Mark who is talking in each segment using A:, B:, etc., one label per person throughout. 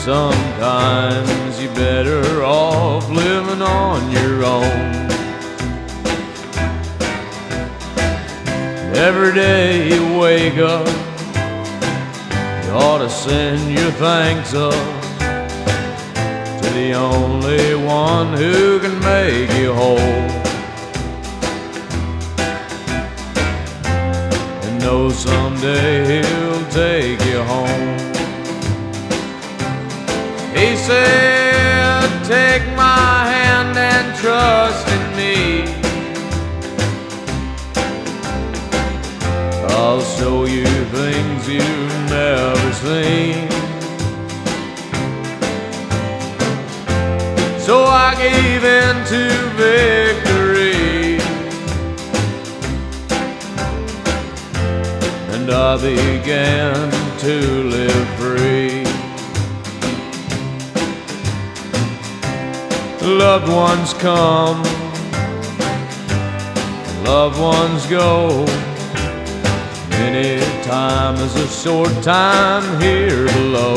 A: sometimes you're better off living on your own. Every day you wake up, you ought to send your thanks up to the only one who can make you whole. And know someday he'll take you home. He said, take my hand and trust in me. I'll show you things you've never seen. So I gave in to victory, and I began to live free. Loved ones come, loved ones go. Any time is a short time here below.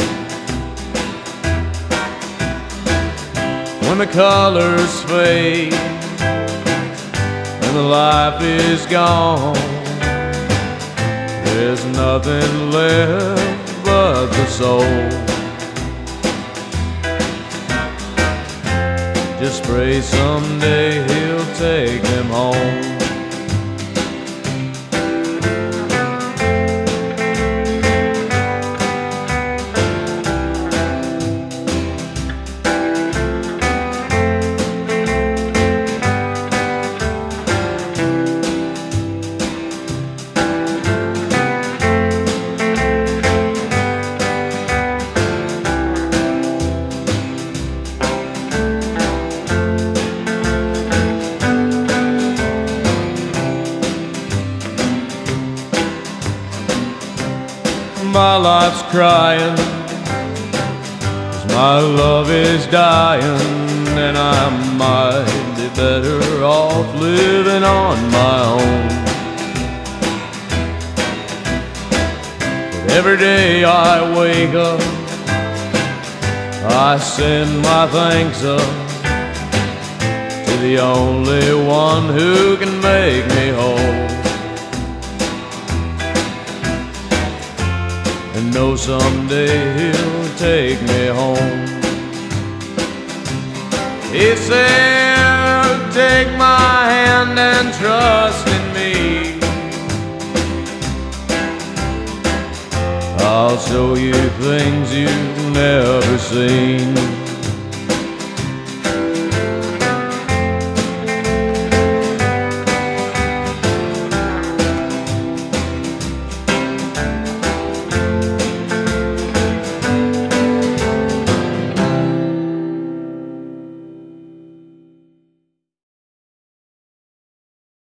A: When the colors fade and the life is gone, there's nothing left but the soul. Just pray someday he'll take them home. My life's crying, 'cause my love is dying, and I might be better off living on my own. But every day I wake up, I send my thanks up to the only one who can make me whole. And know someday he'll take me home. He said, take my hand and trust in me. I'll show you things you've never seen.